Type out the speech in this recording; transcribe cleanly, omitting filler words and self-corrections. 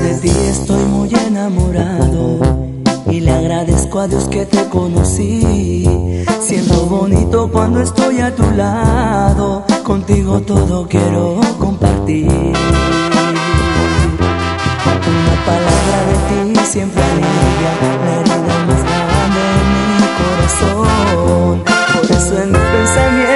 De ti estoy muy enamorado y le agradezco a Dios que te conocí. Siento bonito cuando estoy a tu lado, contigo todo quiero compartir. Una palabra de ti siempre alivia la herida más grande en mi corazón. Por eso en mis pensamientos